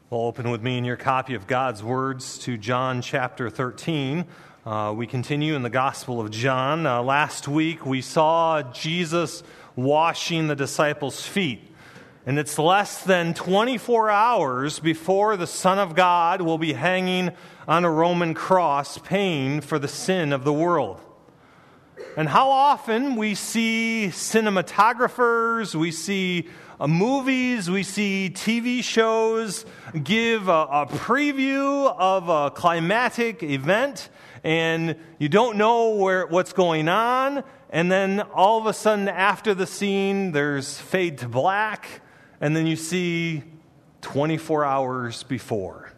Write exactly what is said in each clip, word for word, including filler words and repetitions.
Well, open with me in your copy of God's words to John chapter thirteen. Uh, we continue in the Gospel of John. Uh, last week we saw Jesus washing the disciples' feet. And it's less than twenty-four hours before the Son of God will be hanging on a Roman cross paying for the sin of the world. And how often we see cinematographers, we see uh, movies, we see T V shows give a, a preview of a climatic event, and you don't know where what's going on, and then all of a sudden after the scene there's fade to black, and then you see twenty-four hours before.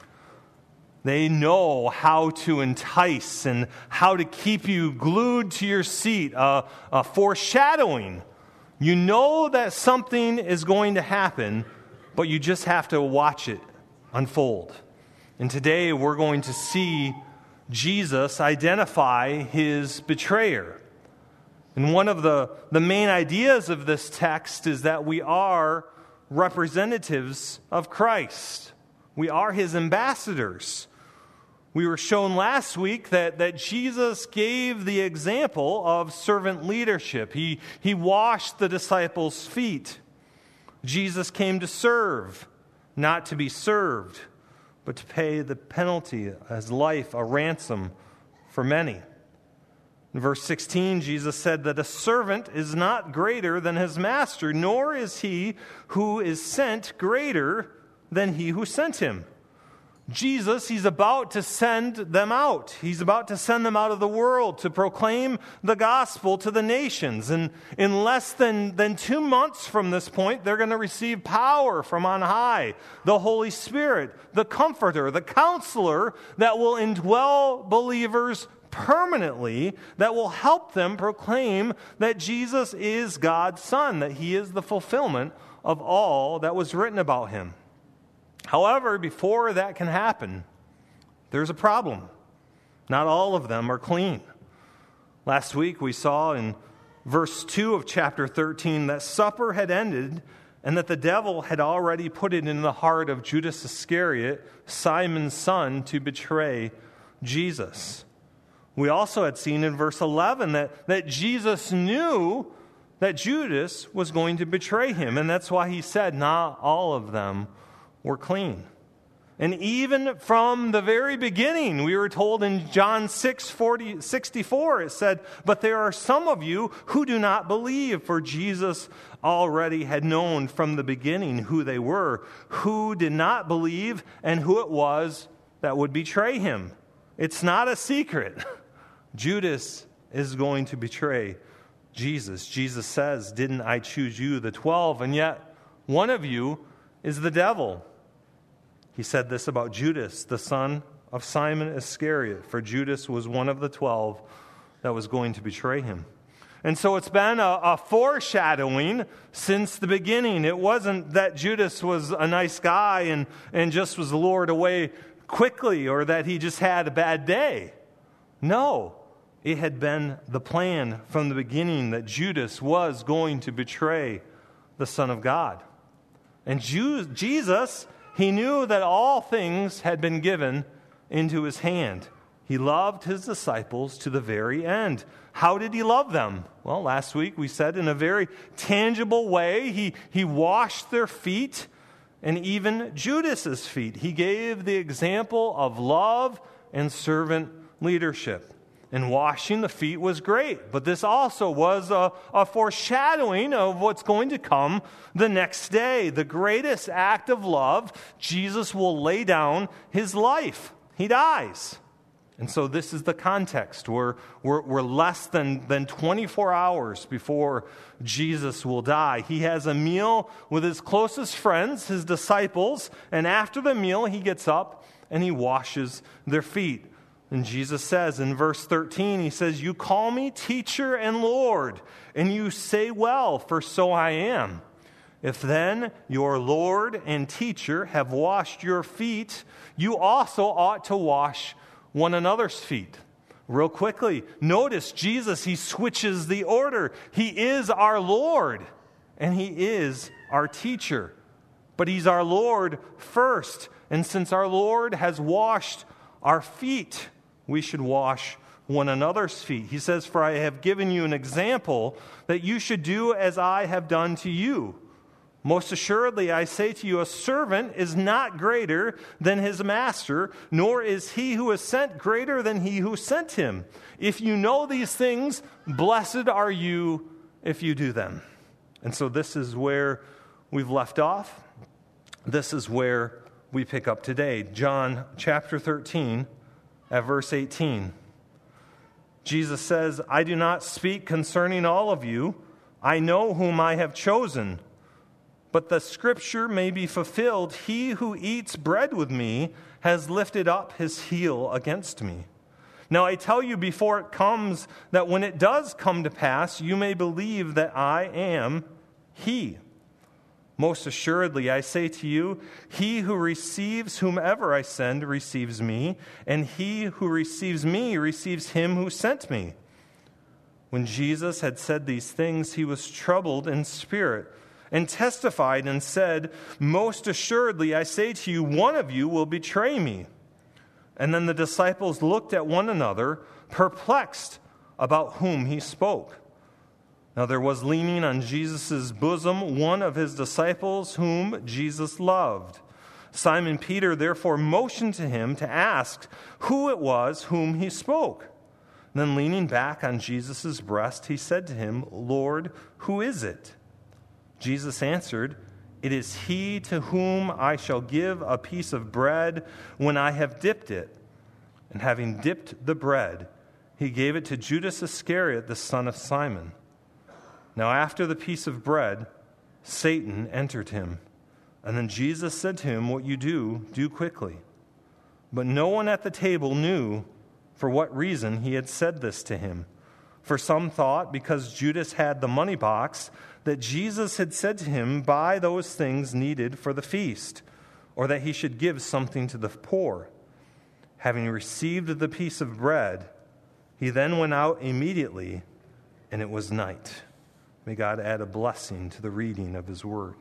They know how to entice and how to keep you glued to your seat, uh, uh, foreshadowing. You know that something is going to happen, but you just have to watch it unfold. And today we're going to see Jesus identify his betrayer. And one of the, the main ideas of this text is that we are representatives of Christ. We are his ambassadors. We were shown last week that, that Jesus gave the example of servant leadership. He, he washed the disciples' feet. Jesus came to serve, not to be served, but to pay the penalty as life, a ransom for many. In verse sixteen, Jesus said that a servant is not greater than his master, nor is he who is sent greater than he who sent him. Jesus, he's about to send them out. He's about to send them out of the world to proclaim the gospel to the nations. And in less than, than two months from this point, they're going to receive power from on high, the Holy Spirit, the Comforter, the Counselor that will indwell believers permanently, that will help them proclaim that Jesus is God's Son, that he is the fulfillment of all that was written about him. However, before that can happen, there's a problem. Not all of them are clean. Last week we saw in verse two of chapter thirteen that supper had ended and that the devil had already put it in the heart of Judas Iscariot, Simon's son, to betray Jesus. We also had seen in verse eleven that, that Jesus knew that Judas was going to betray him, and that's why he said not all of them were clean. And even from the very beginning, we were told in John six forty, sixty-four, it said, "But there are some of you who do not believe," for Jesus already had known from the beginning who they were, who did not believe and who it was that would betray him. It's not a secret. Judas is going to betray Jesus. Jesus says, "Didn't I choose you, the twelve, and yet one of you is the devil." He said this about Judas, the son of Simon Iscariot, for Judas was one of the twelve that was going to betray him. And so it's been a, a foreshadowing since the beginning. It wasn't that Judas was a nice guy and, and just was lured away quickly, or that he just had a bad day. No, it had been the plan from the beginning that Judas was going to betray the Son of God. And Ju- Jesus, he knew that all things had been given into his hand. He loved his disciples to the very end. How did he love them? Well, last week we said in a very tangible way. He, he washed their feet, and even Judas's feet. He gave the example of love and servant leadership. And washing the feet was great, but this also was a, a foreshadowing of what's going to come the next day. The greatest act of love, Jesus will lay down his life. He dies. And so this is the context. We're, we're, we're less than, than twenty-four hours before Jesus will die. He has a meal with his closest friends, his disciples, and after the meal he gets up and he washes their feet. And Jesus says in verse thirteen, he says, "You call me teacher and Lord, and you say well, for so I am. If then your Lord and teacher have washed your feet, you also ought to wash one another's feet." Real quickly, notice Jesus, he switches the order. He is our Lord, and he is our teacher. but he's our Lord first. And since our Lord has washed our feet, we should wash one another's feet. He says, "For I have given you an example that you should do as I have done to you. Most assuredly, I say to you, a servant is not greater than his master, nor is he who is sent greater than he who sent him. If you know these things, blessed are you if you do them." And so this is where we've left off. This is where we pick up today. John chapter thirteen at verse eighteen. Jesus says, "I do not speak concerning all of you. I know whom I have chosen. But the scripture may be fulfilled, he who eats bread with me has lifted up his heel against me. Now I tell you before it comes, that when it does come to pass, you may believe that I am he. Most assuredly, I say to you, he who receives whomever I send receives me, and he who receives me receives him who sent me." When Jesus had said these things, he was troubled in spirit, and testified and said, "Most assuredly, I say to you, one of you will betray me." And then the disciples looked at one another, perplexed about whom he spoke. Now there was leaning on Jesus' bosom one of his disciples whom Jesus loved. Simon Peter therefore motioned to him to ask who it was whom he spoke. Then leaning back on Jesus' breast, he said to him, "Lord, who is it?" Jesus answered, "It is he to whom I shall give a piece of bread when I have dipped it." And having dipped the bread, he gave it to Judas Iscariot, the son of Simon. Now after the piece of bread, Satan entered him. And then Jesus said to him, "What you do, do quickly." But no one at the table knew for what reason he had said this to him. For some thought, because Judas had the money box, that Jesus had said to him, "Buy those things needed for the feast," or that he should give something to the poor. Having received the piece of bread, he then went out immediately, and it was night. May God add a blessing to the reading of his word.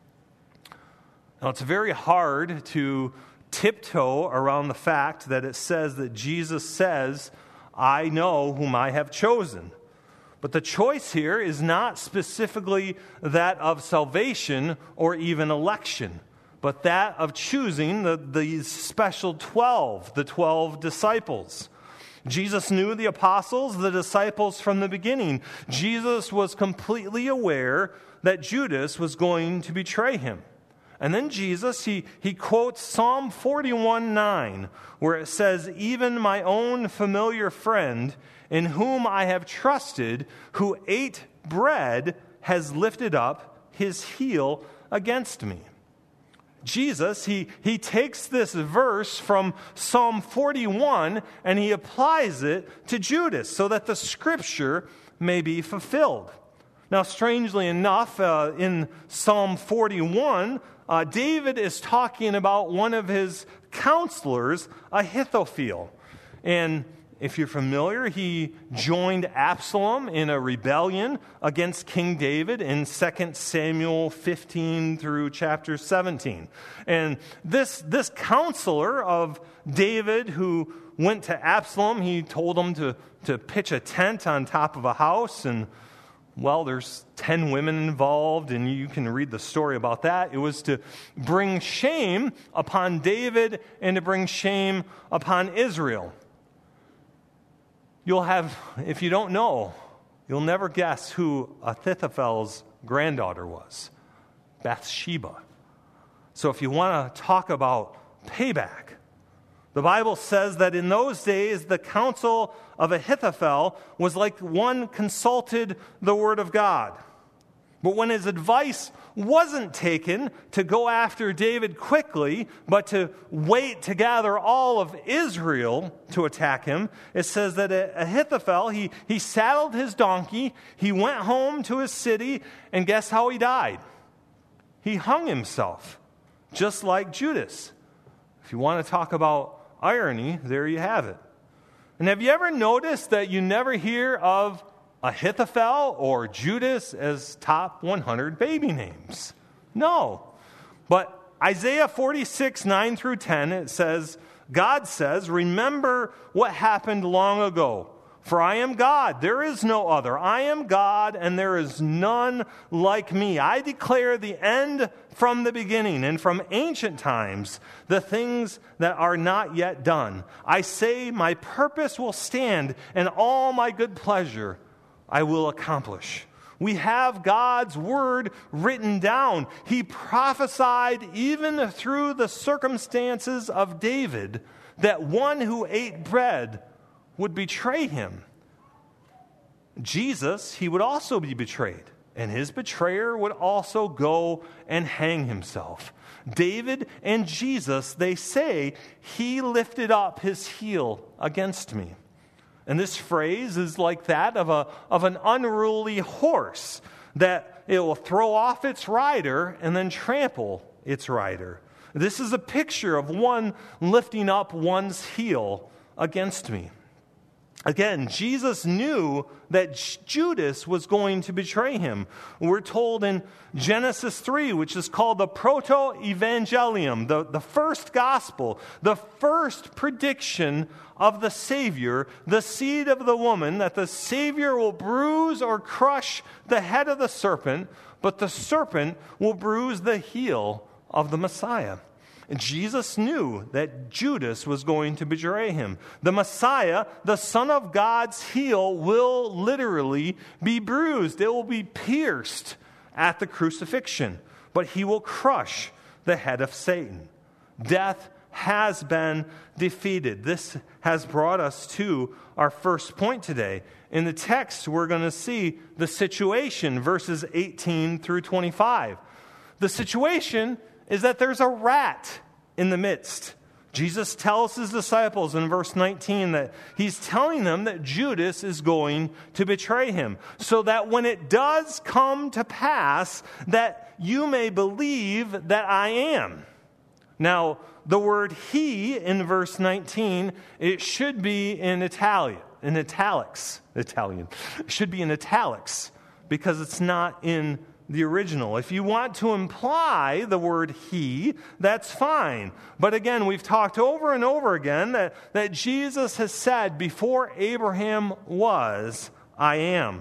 Now, it's very hard to tiptoe around the fact that it says that Jesus says, "I know whom I have chosen." But the choice here is not specifically that of salvation or even election, but that of choosing the, these special twelve, the twelve disciples. Jesus knew the apostles, the disciples from the beginning. Jesus was completely aware that Judas was going to betray him. And then Jesus, he, he quotes Psalm forty-one nine, where it says, "Even my own familiar friend, in whom I have trusted, who ate bread, has lifted up his heel against me." Jesus, he, he takes this verse from Psalm forty-one and he applies it to Judas so that the scripture may be fulfilled. Now, strangely enough, uh, in Psalm forty-one, uh, David is talking about one of his counselors, Ahithophel. And if you're familiar, he joined Absalom in a rebellion against King David in Second Samuel fifteen through chapter seventeen. And this, this counselor of David who went to Absalom, he told him to, to pitch a tent on top of a house, and well, there's ten women involved, and you can read the story about that. It was to bring shame upon David and to bring shame upon Israel. You'll have, if you don't know, you'll never guess who Ahithophel's granddaughter was. Bathsheba. So if you want to talk about payback, the Bible says that in those days, the counsel of Ahithophel was like one consulted the word of God. But when his advice wasn't taken to go after David quickly, but to wait to gather all of Israel to attack him, it says that Ahithophel, he, he saddled his donkey, he went home to his city, and guess how he died? He hung himself, just like Judas. If you want to talk about irony, there you have it. And have you ever noticed that you never hear of Ahithophel or Judas as top one hundred baby names? No. But Isaiah forty-six, nine through ten, it says, God says, remember what happened long ago. For I am God, there is no other. I am God, and there is none like me. I declare the end from the beginning, and from ancient times, the things that are not yet done. I say my purpose will stand, and all my good pleasure I will accomplish. We have God's word written down. He prophesied even through the circumstances of David that one who ate bread would betray him. Jesus, he would also be betrayed, and his betrayer would also go and hang himself. David and Jesus, they say, he lifted up his heel against me. And this phrase is like that of a of an unruly horse, that it will throw off its rider and then trample its rider. This is a picture of one lifting up one's heel against me. Again, Jesus knew that Judas was going to betray him. We're told in Genesis three, which is called the Proto-Evangelium, the, the first gospel, the first prediction of the Savior, the seed of the woman, that the Savior will bruise or crush the head of the serpent, but the serpent will bruise the heel of the Messiah. And Jesus knew that Judas was going to betray him. The Messiah, the Son of God's heel, will literally be bruised. It will be pierced at the crucifixion, but he will crush the head of Satan. Death has been defeated. This has brought us to our first point today. In the text, we're going to see the situation, verses eighteen through twenty-five. The situation is that there's a rat in the midst. Jesus tells his disciples in verse nineteen that he's telling them that Judas is going to betray him, so that when it does come to pass, that you may believe that I am. Now, the word he in verse nineteen, it should be in Italian, in italics, Italian. It should be in italics because it's not in the original. If you want to imply the word he, that's fine. But again, we've talked over and over again that, that Jesus has said, before Abraham was, I am.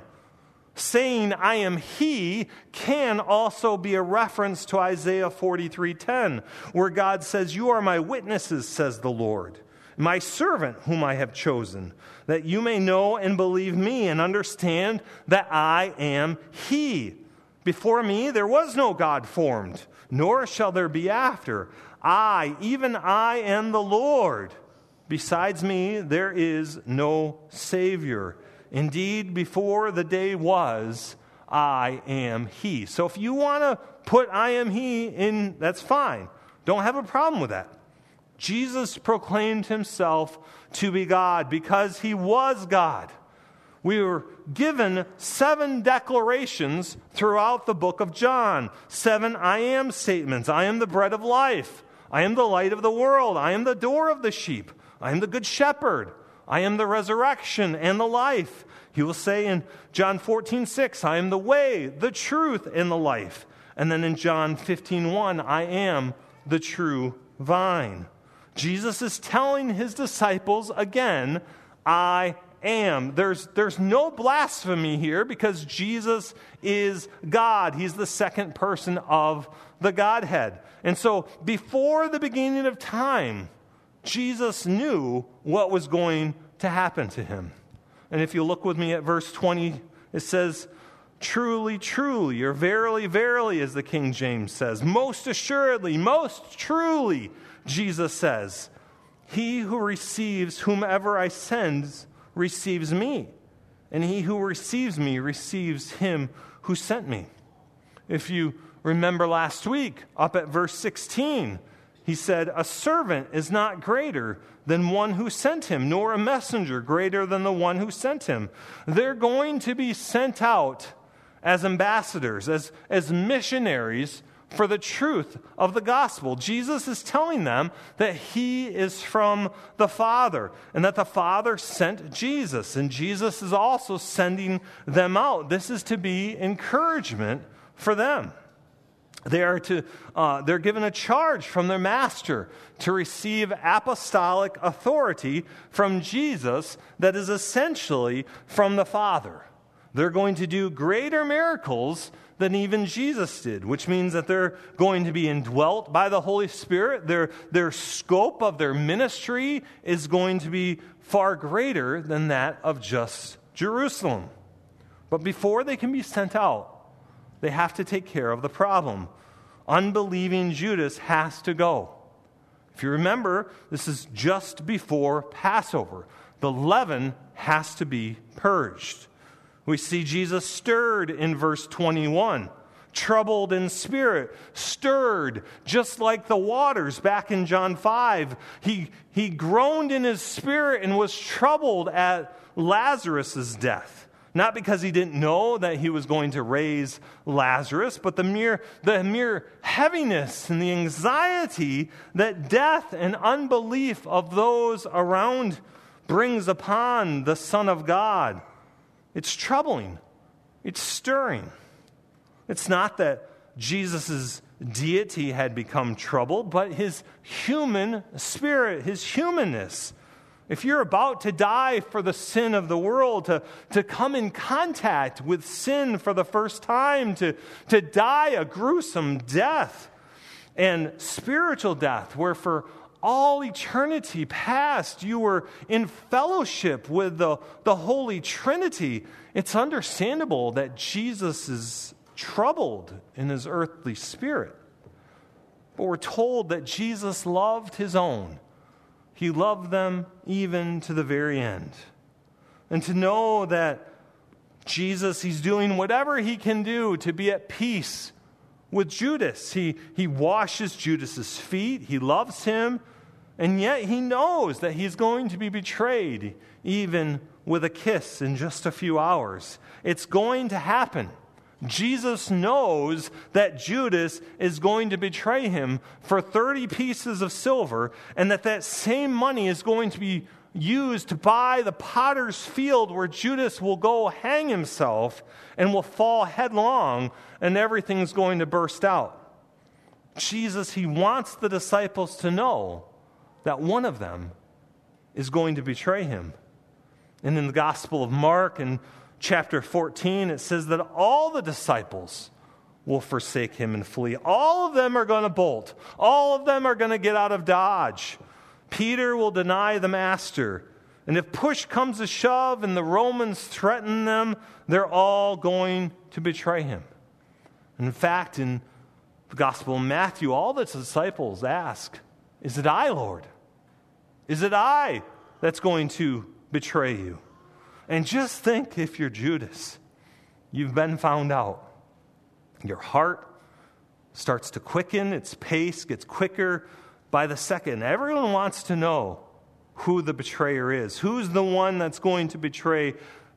Saying I am he can also be a reference to Isaiah forty-three ten, where God says, you are my witnesses, says the Lord, my servant whom I have chosen, that you may know and believe me and understand that I am he. Before me there was no God formed, nor shall there be after. I, even I, am the Lord. Besides me there is no Savior. Indeed, before the day was, I am he. So if you want to put I am he in, that's fine. Don't have a problem with that. Jesus proclaimed himself to be God because he was God. We were given seven declarations throughout the book of John. Seven I am statements. I am the bread of life. I am the light of the world. I am the door of the sheep. I am the good shepherd. I am the resurrection and the life. He will say in John fourteen six, I am the way, the truth, and the life. And then in John fifteen one, I am the true vine. Jesus is telling his disciples again, I am. There's, there's no blasphemy here because Jesus is God. He's the second person of the Godhead. And so before the beginning of time, Jesus knew what was going to happen to him. And if you look with me at verse twenty, it says, truly, truly, or verily, verily, as the King James says, most assuredly, most truly, Jesus says, he who receives whomever I send receives me, and he who receives me receives him who sent me. If you remember last week, up at verse sixteen, he said, a servant is not greater than one who sent him, nor a messenger greater than the one who sent him. They're going to be sent out as ambassadors, as, as missionaries for the truth of the gospel. Jesus is telling them that he is from the Father and that the Father sent Jesus, and Jesus is also sending them out. This is to be encouragement for them. They are to, uh, they're given a charge from their master to receive apostolic authority from Jesus that is essentially from the Father. They're going to do greater miracles than even Jesus did, which means that they're going to be indwelt by the Holy Spirit. Their, their scope of their ministry is going to be far greater than that of just Jerusalem. But before they can be sent out, they have to take care of the problem. Unbelieving Judas has to go. If you remember, this is just before Passover. The leaven has to be purged. We see Jesus stirred in verse twenty-one, troubled in spirit, stirred, just like the waters back in John five. He, he groaned in his spirit and was troubled at Lazarus' death. Not because he didn't know that he was going to raise Lazarus, but the mere, the mere heaviness and the anxiety that death and unbelief of those around brings upon the Son of God. It's troubling. It's stirring. It's not that Jesus' deity had become troubled, but his human spirit, his humanness. If you're about to die for the sin of the world, to, to come in contact with sin for the first time, to, to die a gruesome death and spiritual death, where for all eternity past you were in fellowship with the, the Holy Trinity, it's understandable that Jesus is troubled in his earthly spirit. But we're told that Jesus loved his own. He loved them even to the very end. And to know that Jesus, he's doing whatever he can do to be at peace with Judas. He, he washes Judas's feet. He loves him. And yet he knows that he's going to be betrayed, even with a kiss in just a few hours. It's going to happen. Jesus knows that Judas is going to betray him for thirty pieces of silver, and that that same money is going to be used to buy the potter's field where Judas will go hang himself and will fall headlong, and everything's going to burst out. Jesus, he wants the disciples to know that one of them is going to betray him. And in the Gospel of Mark, in chapter fourteen, it says that all the disciples will forsake him and flee. All of them are going to bolt. All of them are going to get out of Dodge. Peter will deny the master. And if push comes to shove and the Romans threaten them, they're all going to betray him. In fact, in the Gospel of Matthew, all the disciples ask, "Is it I, Lord? Is it I that's going to betray you?" And just think, if you're Judas, you've been found out. Your heart starts to quicken, its pace gets quicker by the second. Everyone wants to know who the betrayer is. Who's the one that's going to betray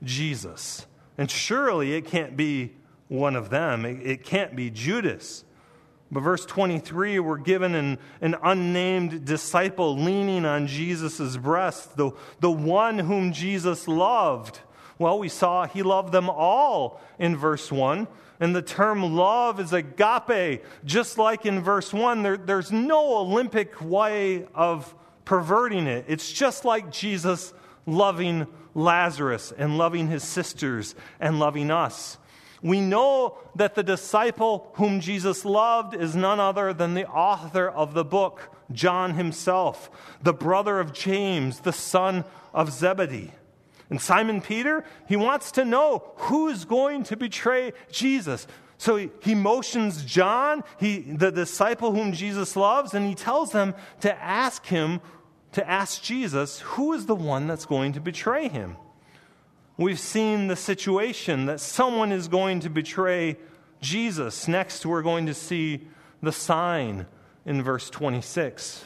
Jesus? And surely it can't be one of them. It, it can't be Judas. But verse twenty-three, we're given an, an unnamed disciple leaning on Jesus' breast, the, the one whom Jesus loved. Well, we saw he loved them all in verse one. And the term love is agape. Just like in verse one, there, there's no Olympic way of perverting it. It's just like Jesus loving Lazarus and loving his sisters and loving us. We know that the disciple whom Jesus loved is none other than the author of the book, John himself, the brother of James, the son of Zebedee. And Simon Peter, he wants to know who's going to betray Jesus. So he, he motions John, he, the disciple whom Jesus loves, and he tells them to ask him, to ask Jesus, who is the one that's going to betray him? We've seen the situation that someone is going to betray Jesus. Next, we're going to see the sign in verse twenty-six.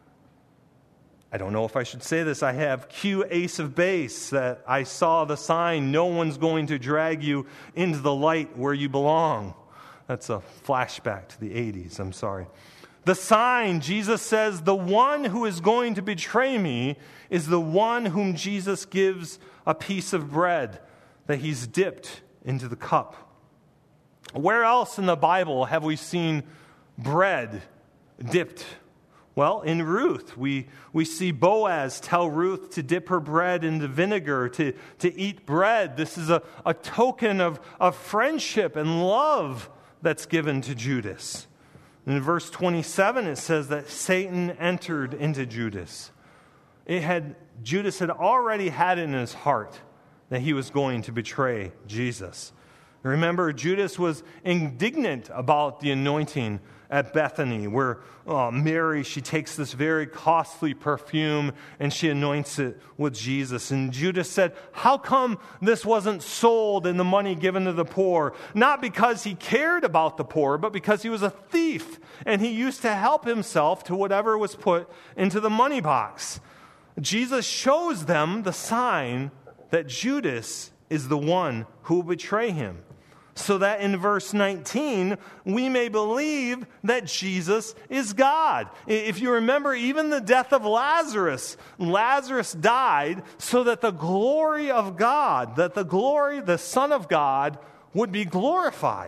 I don't know if I should say this. I have cue ace of base that I saw the sign, "No one's going to drag you into the light where you belong." That's a flashback to the eighties. I'm sorry. The sign, Jesus says, the one who is going to betray me is the one whom Jesus gives a piece of bread that he's dipped into the cup. Where else in the Bible have we seen bread dipped? Well, in Ruth, we, we see Boaz tell Ruth to dip her bread into vinegar, to, to eat bread. This is a, a token of, of friendship and love that's given to Judas. In verse twenty-seven, it says that Satan entered into Judas. It had Judas had already had in his heart that he was going to betray Jesus. Remember, Judas was indignant about the anointing at Bethany, where uh, Mary, she takes this very costly perfume and she anoints it with Jesus. And Judas said, how come this wasn't sold and the money given to the poor? Not because he cared about the poor, but because he was a thief and he used to help himself to whatever was put into the money box. Jesus shows them the sign that Judas is the one who will betray him, so that in verse nineteen, we may believe that Jesus is God. If you remember, even the death of Lazarus, Lazarus died so that the glory of God, that the glory, the Son of God, would be glorified.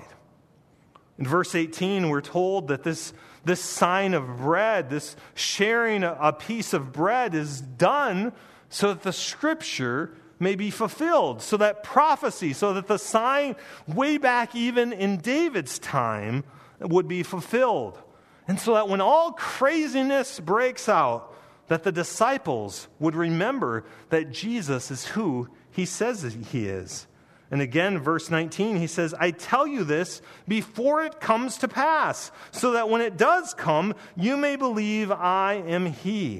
In verse eighteen, we're told that this, this sign of bread, this sharing a piece of bread is done so that the Scripture may be fulfilled, so that prophecy, so that the sign way back even in David's time would be fulfilled. And so that when all craziness breaks out, that the disciples would remember that Jesus is who he says he is. And again, verse nineteen, he says, I tell you this before it comes to pass, so that when it does come, you may believe I am he.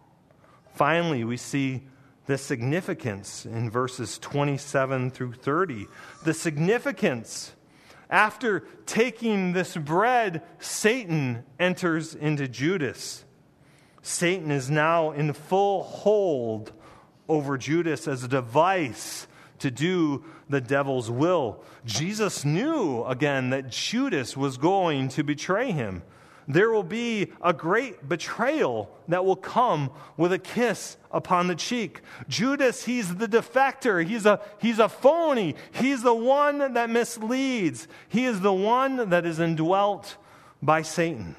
Finally, we see the significance in verses twenty-seven through thirty. The significance. After taking this bread, Satan enters into Judas. Satan is now in full hold over Judas as a device to do the devil's will. Jesus knew, again, that Judas was going to betray him. There will be a great betrayal that will come with a kiss upon the cheek. Judas, he's the defector. He's a, he's a phony. He's the one that misleads. He is the one that is indwelt by Satan.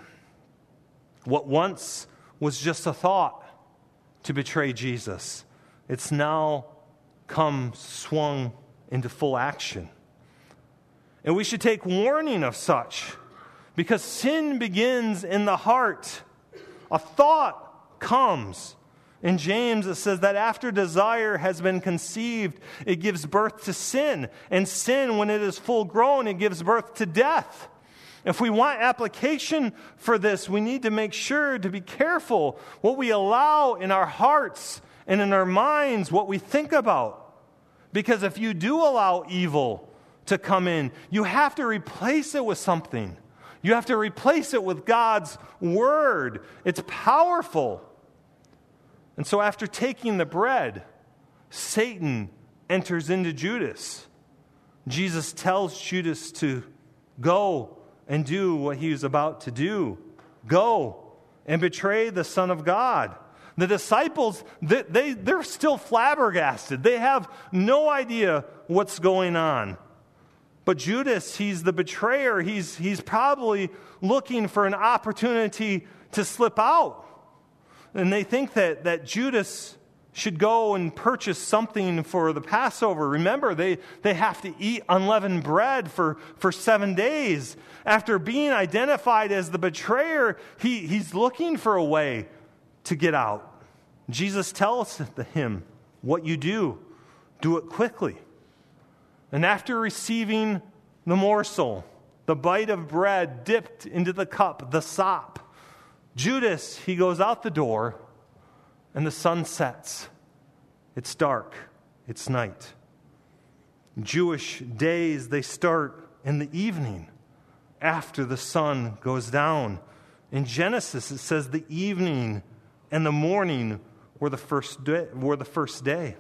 What once was just a thought to betray Jesus, it's now come swung into full action. And we should take warning of such, because sin begins in the heart. A thought comes. In James, it says that after desire has been conceived, it gives birth to sin. And sin, when it is full grown, it gives birth to death. If we want application for this, we need to make sure to be careful what we allow in our hearts and in our minds, what we think about. Because if you do allow evil to come in, you have to replace it with something. You have to replace it with God's word. It's powerful. And so after taking the bread, Satan enters into Judas. Jesus tells Judas to go and do what he was about to do. Go and betray the Son of God. The disciples, they, they, they're still flabbergasted. They have no idea what's going on. But Judas, he's the betrayer. He's, he's probably looking for an opportunity to slip out. And they think that, that Judas should go and purchase something for the Passover. Remember, they, they have to eat unleavened bread for, for seven days. After being identified as the betrayer, he, he's looking for a way to get out. Jesus tells him, what you do, do it quickly. And after receiving the morsel, the bite of bread dipped into the cup, the sop, Judas, he goes out the door, and the sun sets. It's dark. It's night. Jewish days, they start in the evening after the sun goes down. In Genesis, it says the evening and the morning were the first day, were the first day.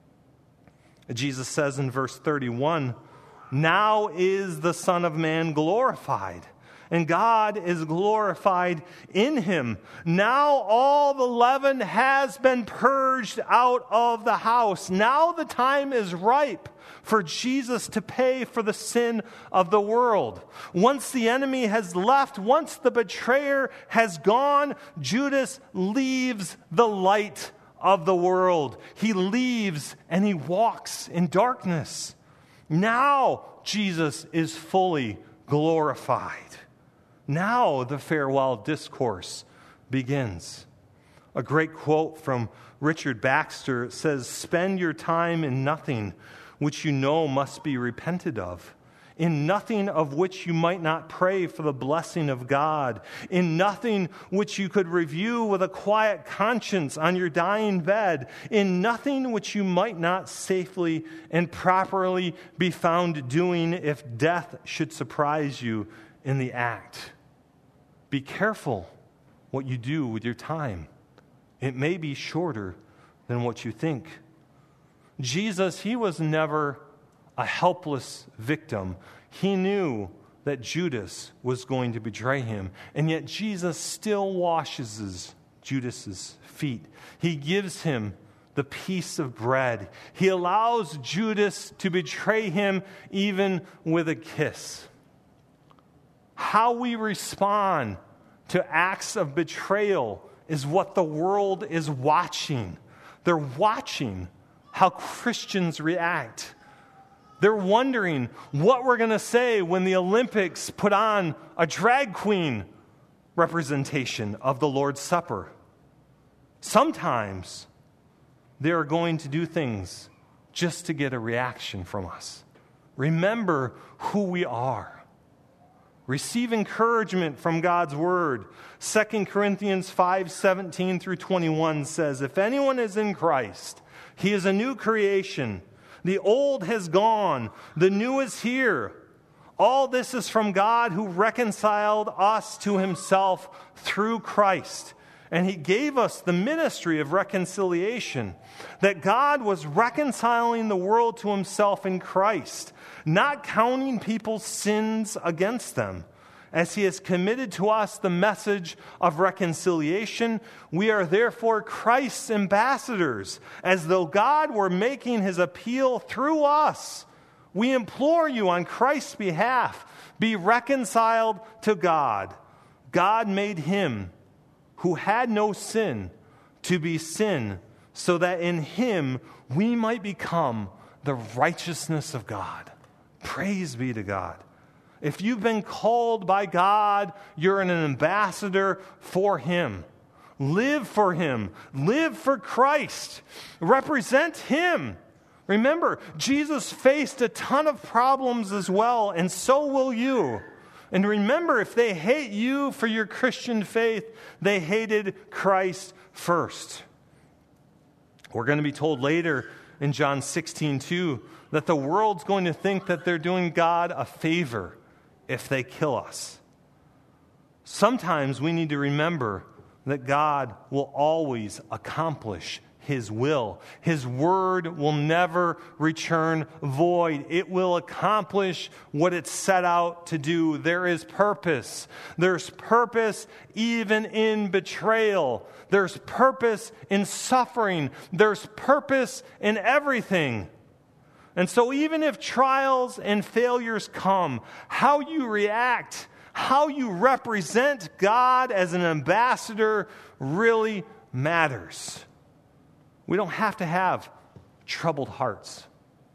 Jesus says in verse thirty-one, now is the Son of Man glorified, and God is glorified in him. Now all the leaven has been purged out of the house. Now the time is ripe for Jesus to pay for the sin of the world. Once the enemy has left, once the betrayer has gone, Judas leaves the light of the world. He leaves and he walks in darkness. Now Jesus is fully glorified. Now the farewell discourse begins. A great quote from Richard Baxter says, "Spend your time in nothing which you know must be repented of, in nothing of which you might not pray for the blessing of God, in nothing which you could review with a quiet conscience on your dying bed, in nothing which you might not safely and properly be found doing if death should surprise you in the act." Be careful what you do with your time. It may be shorter than what you think. Jesus, he was never a helpless victim. He knew that Judas was going to betray him, and yet Jesus still washes his, Judas's feet. He gives him the piece of bread. He allows Judas to betray him even with a kiss. How we respond to acts of betrayal is what the world is watching. They're watching how Christians react. They're wondering what we're going to say when the Olympics put on a drag queen representation of the Lord's Supper. Sometimes they are going to do things just to get a reaction from us. Remember who we are. Receive encouragement from God's word. Second Corinthians five seventeen through twenty-one says, "If anyone is in Christ, he is a new creation. The old has gone, the new is here. All this is from God who reconciled us to himself through Christ. And he gave us the ministry of reconciliation, that God was reconciling the world to himself in Christ, not counting people's sins against them. As he has committed to us the message of reconciliation, we are therefore Christ's ambassadors, as though God were making his appeal through us. We implore you on Christ's behalf, be reconciled to God. God made him who had no sin to be sin, so that in him we might become the righteousness of God." Praise be to God. If you've been called by God, you're an ambassador for him. Live for him. Live for Christ. Represent him. Remember, Jesus faced a ton of problems as well, and so will you. And remember, if they hate you for your Christian faith, they hated Christ first. We're going to be told later in John sixteen two that the world's going to think that they're doing God a favor if they kill us. Sometimes we need to remember that God will always accomplish his will. His word will never return void. It will accomplish what it's set out to do. There is purpose. There's purpose even in betrayal. There's purpose in suffering. There's purpose in everything. And so even if trials and failures come, how you react, how you represent God as an ambassador really matters. We don't have to have troubled hearts.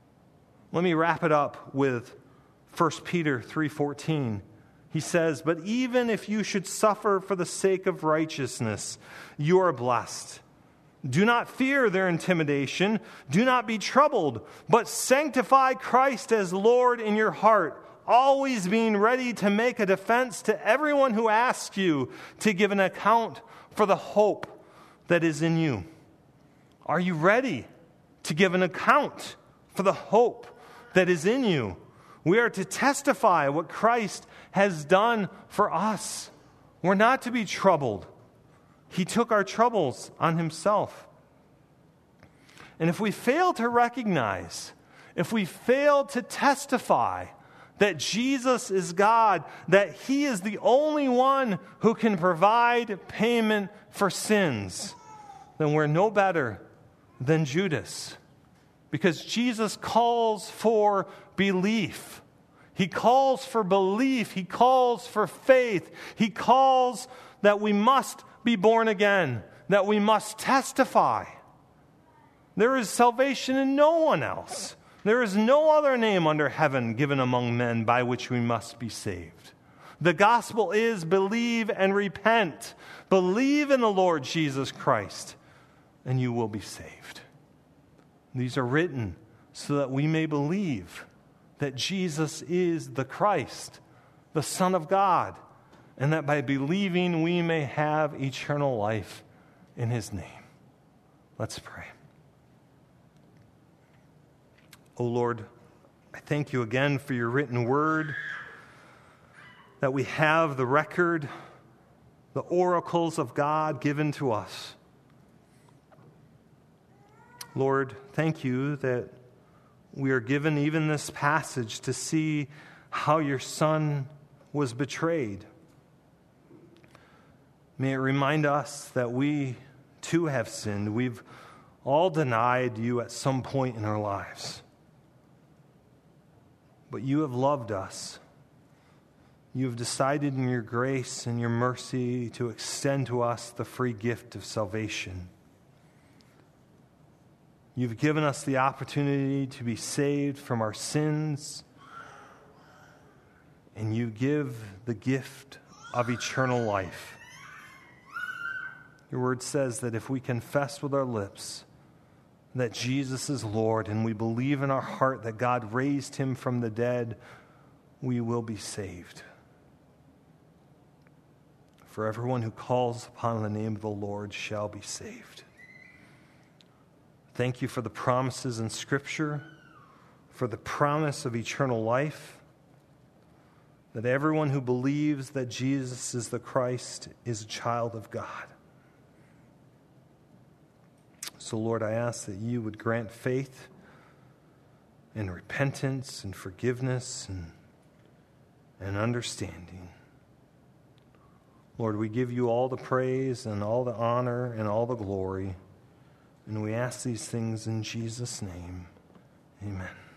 Let me wrap it up with First Peter three fourteen. He says, "But even if you should suffer for the sake of righteousness, you are blessed. Do not fear their intimidation. Do not be troubled, but sanctify Christ as Lord in your heart, always being ready to make a defense to everyone who asks you to give an account for the hope that is in you." Are you ready to give an account for the hope that is in you? We are to testify what Christ has done for us. We're not to be troubled. He took our troubles on himself. And if we fail to recognize, if we fail to testify that Jesus is God, that He is the only one who can provide payment for sins, then we're no better than Judas. Because Jesus calls for belief. He calls for belief. He calls for faith. He calls that we must be born again, that we must testify. There is salvation in no one else. There is no other name under heaven given among men by which we must be saved. The gospel is believe and repent. Believe in the Lord Jesus Christ, and you will be saved. These are written so that we may believe that Jesus is the Christ, the Son of God, and that by believing we may have eternal life in His name. Let's pray. O Lord, I thank you again for your written word, that we have the record, the oracles of God given to us. Lord, thank you that we are given even this passage to see how your Son was betrayed. May it remind us that we too have sinned. We've all denied you at some point in our lives. But you have loved us. You have decided in your grace and your mercy to extend to us the free gift of salvation. You've given us the opportunity to be saved from our sins, and you give the gift of eternal life. Your word says that if we confess with our lips that Jesus is Lord, and we believe in our heart that God raised him from the dead, we will be saved. For everyone who calls upon the name of the Lord shall be saved. Thank you for the promises in Scripture, for the promise of eternal life, that everyone who believes that Jesus is the Christ is a child of God. So, Lord, I ask that you would grant faith and repentance and forgiveness and, and understanding. Lord, we give you all the praise and all the honor and all the glory, and we ask these things in Jesus' name. Amen.